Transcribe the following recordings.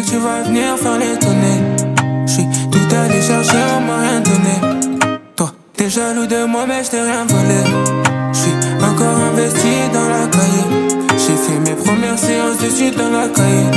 que tu vas venir faire l'étonner. J'suis tout allé chercher, on m'a rien donné. Toi, t'es jaloux de moi, mais j't'ai rien volé. J'suis encore investi dans la cahier. J'ai fait mes premières séances de suite dans la cahier.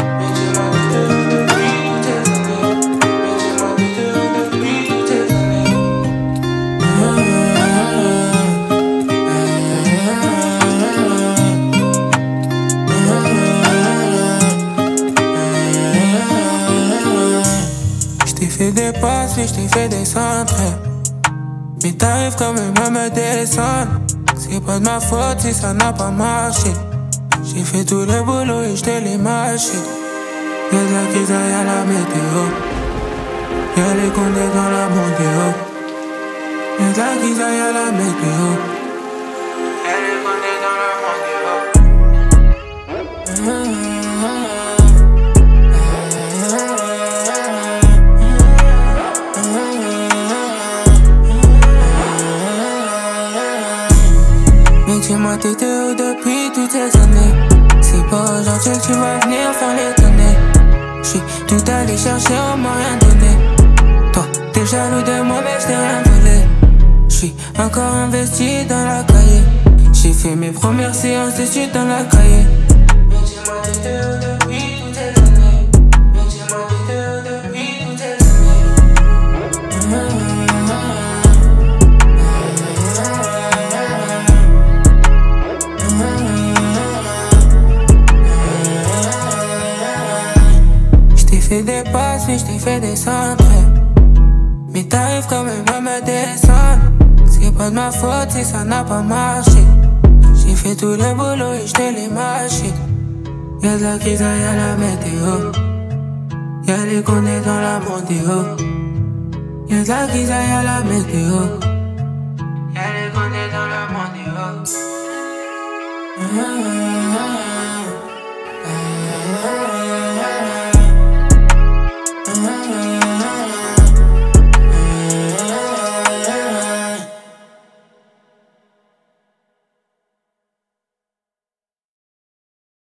J't'ai fait des passes, oui, j't'ai fait des centres. Mais t'arrives quand même à me descendre. C'est pas de ma faute si ça n'a pas marché. J'ai fait tout le boulot et j't'ai les mâché. Y'a de la crise, y'a la météo. Y'a les condés dans la montéo. Y'a de la crise, y'a la météo. Y'a les condés dans la montéo. Mais dis-moi t'étais où depuis toutes ces années. C'est pas aujourd'hui que tu vas venir faire l'étonner. J'suis tout allé chercher, on m'a rien donné. Toi, t'es jaloux de moi mais j't'ai rien volé. J'suis encore investi dans la cahier. J'ai fait mes premières séances de suite dans la cahier. Mais dis-moi t'étais où depuis toutes ces années. Mais dis-moi t'étais où depuis toutes ces années. J't'ai fait des passes, oui, j't'ai fait des centres. Mais t'arrives quand même à me descendre. C'est pas de ma faute si ça n'a pas marché. J'ai fait tout le boulot et j't'ai les mâché. Y'a de la crise, y'a la météo. Y'a les condés dans la montéo. Y'a de la crise, y'a la météo. Y'a les condés dans la montéo.